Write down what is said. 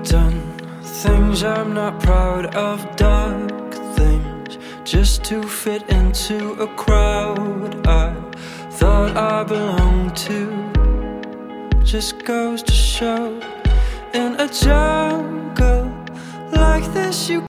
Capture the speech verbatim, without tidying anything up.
done things I'm not proud of, dark things, just to fit into a crowd I thought I belonged to. Just goes to show, in a jungle like this you